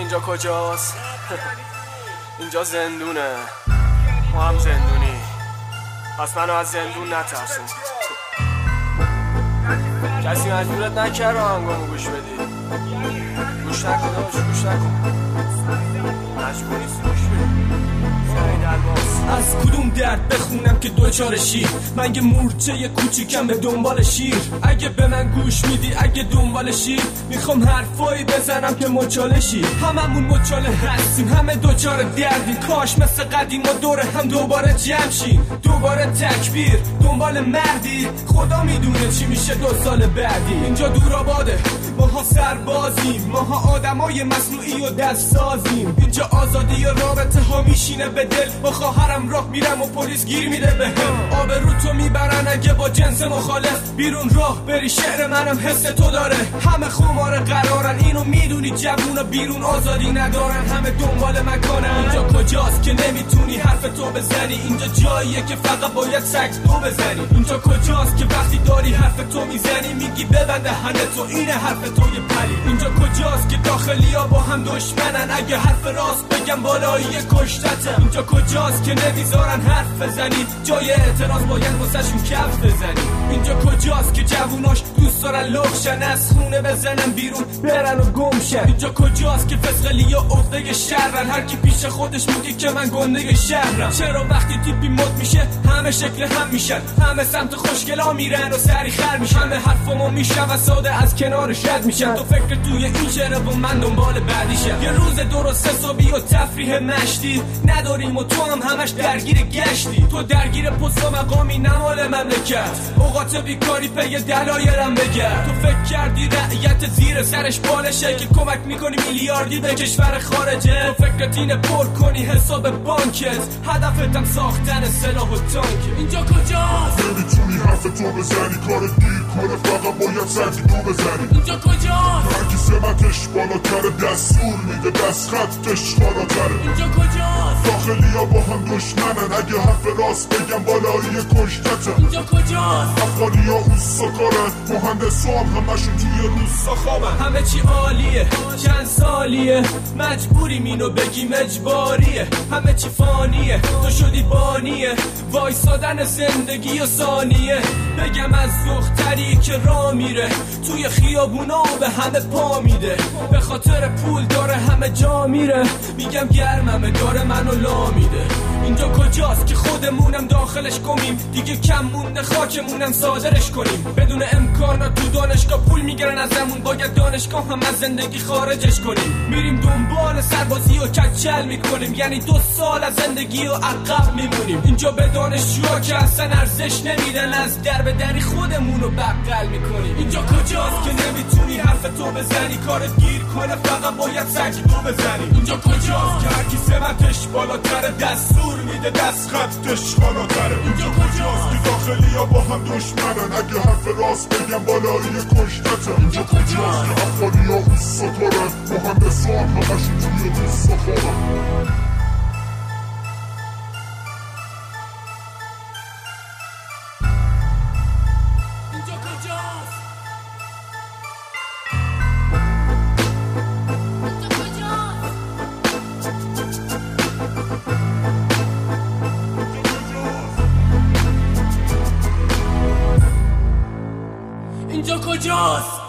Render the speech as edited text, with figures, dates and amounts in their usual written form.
اینجا کجاست؟ اینجا زندونه، ما هم زندونی، پس منو از زندون نترسون. کسی مجبورت نکرد آهنگامو گوش بدی. گوش نکن داداش، گوش نکن، مجبور نیستی گوش بدی. از کدوم درد بخونم که دوچار شیر؟ من یه مورچه کوچیکم به دنبال شیر. اگه به من گوش میدی، اگه دنبال شیر، میخوام حرفایی بزنم که مچاله شیر. هممون مچاله هستیم، همه دوچار دردیم. کاش مثل قدیم و دور هم دوباره جمع شیم. دوباره تکبیر، دنبال مردی. خدا میدونه چی میشه 2 سال بعدی. اینجا دور آباده، ماها سربازیم، ماها آدمای مصنوعی و دستسازیم. اینجا آزادی و رابطه ها میشینه به دل. با خواهرم راه میرم و پلیس گیر میده بهم. آبرو تو میبرن اگه با جنس مخالف بیرون راه بری. شعر منم حس تو داره، همه خمار قرارن. اینو میدونی جوونا بیرون آزادی ندارن، همه دنبال مکانن. اینجا کجاست که نمیتونی حرف تو بزنی؟ اینجا جاییه که فقط باید سگ تو بزنی. اینجا کجاست که وقتی داری حرف تو میزنی میگی ببنده هنه تو، اینه حرف تو یه پری. اینجا کجاست که داخلیا با هم دشمنن؟ اگه حرف راست بگم بالایی کشتته. اینجا کجاست که نمیذارن حرف بزنی؟ جای اعتراض باید واسهشون کف بزنی. اینجا کجاست که جووناش دوست دارن لخشن، از خونه بزنن بیرون برن و گمشن. اینجا کجاست که فسقلی و عقده شهرن؟ هر کی پیش خودش میگه که من گنده شهرم. چرا وقتی تیپی مد میشه همه شکل هم میشن، همه سمت خوشگلا میرن و سری خر میشن، همه حرفمو میشن و ساده از کنارش رد میشن. تو فکر توی این شهر و من دنبال بعدیشم. یه روز درست حسابی و تفریح مشتی نداریم و تو هم همش درگیر گشتی. تو درگیر پست و مقامی نمال مملکت، اوقات بیکاری پی دلایلم بگرد. تو فکر کردی رعیت زیر سرش بالشه که کمک میکنی میلیاردی به کشور خارجه. تو فکرت اینه پر کنی حساب بانکت، هدفتم ساختن سلاح و تانک. اینجا کجاست؟ نمیتونی حرف تو بزنی، کارت گیر کنه فقط باید سرکی تو بزنی. اینجا کجاست؟ هرکی سمتش بالاتره دستور میده، دست خطش خالاتره. اینجا کجاست؟ داخلیا با هم دشمنن، اگه حرف راست بگم بالایی کشتته. اینجا کجاست؟ افغانیا اوستا کارن، مهندسا هم همشون توی روستا خوابن. همه چی عالیه، چند سالیه، مجبوریم اینو بگیم اجباریه. همه چی فانیه، تو شدی بانیه، وایسادن زندگی و ثانیه. بگم از دختری که راه میره توی خیابونا و به همه پا میده، به خاطر پول داره همه جا میره. میگم گرممه داره منو لا میده. اینجا کجاست که خودمونم داخلش گمیم؟ دیگه کم مونده خاکمونم صادرش کنیم. بدون امکانات تو دانشگاه پول میگیرن ازمون، باید دانشگاه هم از زندگی خارجش کنیم. میریم دنبال سربازی و کچل میکنیم، یعنی 2 سال از زندگی و عقب میمونیم. اینجا به دانشجوها که اصلا ارزش نمیدن، از در به دری خودمونو بغل میکنیم. اینجا کجاست که نمیتونی حرف تو بزنی؟ کارت گیر کنه فقط باید سگ تو بزنی. اینجا کجاست که هرکی سمتش بالاتره دستور میده، دست خطش خالاتره. اینجا کجاست که داخلیا با هم دشمنن، اگه حرف راست بگم بالایی کشتته. اینجا کجاست که افغانیا اوستا کارن، مهندسا هم همشون توی روستا خوابن. اینجا کجاست؟ اینجا کجاست؟